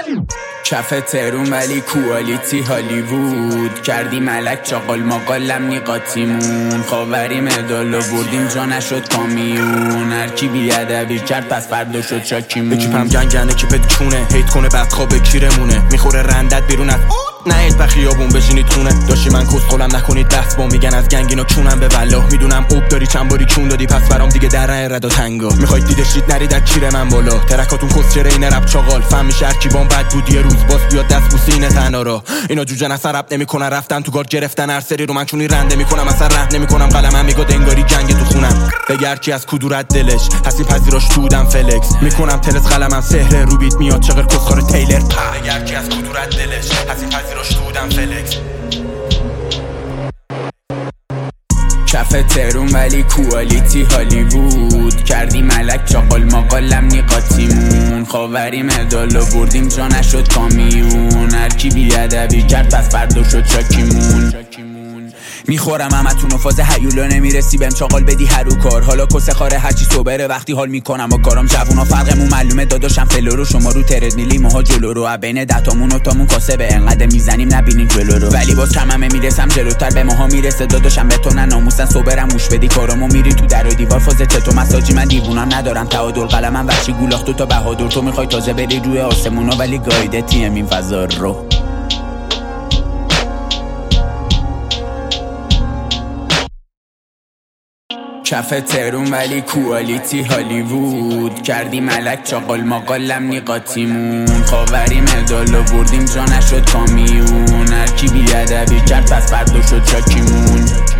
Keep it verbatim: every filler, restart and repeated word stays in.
کف ترون ولی کوالیتی هالیوود، کردی ملک چاقال ماقالم نیقاتیمون، خاوری مدال و بردیم جا نشد کامیون، هرکی بیادبی کرد پس فردا شد شاکیمون. اکیپم گنگنه کیپت کونه، هیت کنه بعد خوابه کیرمونه، میخوره رندت بیرون از نه ایت بخیابون بشینید خونه. داشتی من کس خولم نکنید دست با میگن از گنگینا چونم به والله، میدونم اوب داری چند باری چون دادی پس برام دیگه در راه رد و تنگا. میخواید دیدشید نرید از کیر من بالا، ترکاتون کسچره این رپ چاقال فهم میشه هر کی بام بد بود یه روز باز بیاد دست بوسینه تنها را. اینا جوجه نسر رپ نمیکنن رفتن تو گارد گرفتن هر سری رو من چونی رنده میکنم اثر رحم نمیکنم قلمم میگه انگاری جنگ تو خونم. بگر کی از کدورت دلش حسی پذیراش تودم فلکس میکنم تلس قلمم سحر رو بیت میاد چقدر کسخار تیلر. بگر کی از کدورت دلش حسی پذیراش تودم فلکس. کف ترون ولی کوالیتی هالیوود، کردی ملک چاقال ماقالم نیقاتیمون، خاوری مدال و بردیم جا نشد کامیون، هرکی بیادبی کرد پس فردا شد شاکیمون. میخورم همتون و فاز هیولا نمیرسی بهم چاقال بدی هرو کار، حالا کسه خاره هرچی صبره وقتی حال میکنم با کارم. جوونا فرقمون معلومه داداشم فلو رو، شما رو ترد میلی ماها جلو رو، بین دتامون و تامون کاسبه انقدر میزنیم نبینین جلو رو، ولی باز کممه میرسم جلوتر به ماها میرسه داداشم بتونن ناموسن صبرم موش بدی کارامو میری تو در و دیوار. فاز چتو مساجی من دیوونم ندارم تعادل، قلمم وحشی گولاخت تو تا بهادر، تو میخوای تازه بری روی آسمونا ولی گایدتی این فضا رو. کف ترون ولی کوالیتی هالیوود، کردی ملک چاقال ماقالم نیقاتیمون، خاوری مدال و بردیم جا نشد کامیون، هرکی بیادبی کرد پس فردا شد شاکیمون.